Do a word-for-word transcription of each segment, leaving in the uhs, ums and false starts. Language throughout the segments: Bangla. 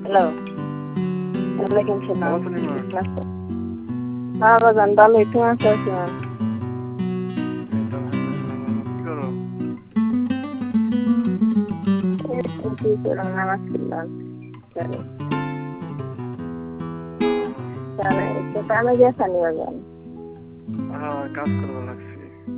হ্যালো, ওয়ালাইকুম ভালো সালাম। আছেন ইমরান? কেমন আছো? হ্যাঁ বাজান ভালোই, তুমি আছো কেমন? এই তো আলহামদুলিল্লাহ ভালো। কি করো? এই তো কি করলাম, নামাজ পড়লাম। চলো, আহ, চলো, একটু কামে গেছে নি বাজান। হ্যাঁ, কাজ করবা লাগছে।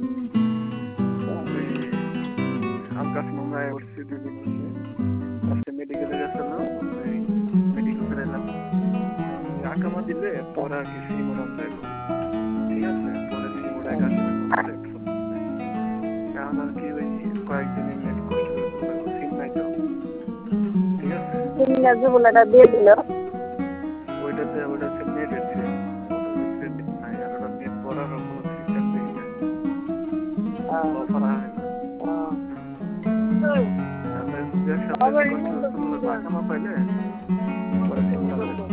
ওই হালকা মামলায় উঠছি দুই দিন হয়েছে। আজকে মেডিকেলে গেছিলাম, ওই মেডিকেল করে এলাম। ওই আকামা দিলে পরে আর কি সিম ওরান যাইব। ঠিক আছে, পরে সিম ওরাই কাজ করবো নেট চলতেছে। এখন আর কি ওই কয়েকদিনের নেট কষ্ট করে করবো, সিম নাই তো। ঠিক আছে, তুমি না যুবলাটা দিয়ে দিল। ওইটাতে ওইটা হচ্ছে নেটের সিম। ওটা যে ক্রেডিট নাই, আর ওটা নেট ভরারও কোনো সিস্টেম দেখি না, অফার হয় না। হুম। তাহলে দু এক সপ্তাহ একটু কষ্ট করে চললে আকামা পাইলে পরে সিম উড়ান যাইব।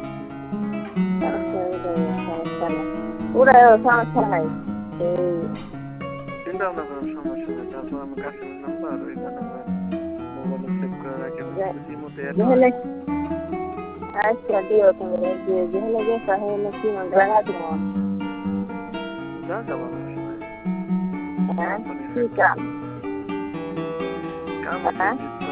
সমস্যা নেই, ওরা সমস্যা নাই। এই চিন্তা ভাবনা করার সমস্যা নেই। তারপর আমার কাছের নাম্বার ওই মনে করেন মোবাইলে সেভ করে রাখে দিচ্ছি, যদি ইমোতে অ্যাড হয়। যেখানে আচ্ছা দিও তুমি, যে যেখানে গেছো সেখানে কি মনে লাগা দিব। যা যাবো সমস্যা নাই, হ্যাঁ, কোম্পানির কি হেড কাম? কাম হচ্ছে হ্যাঁ, কিছু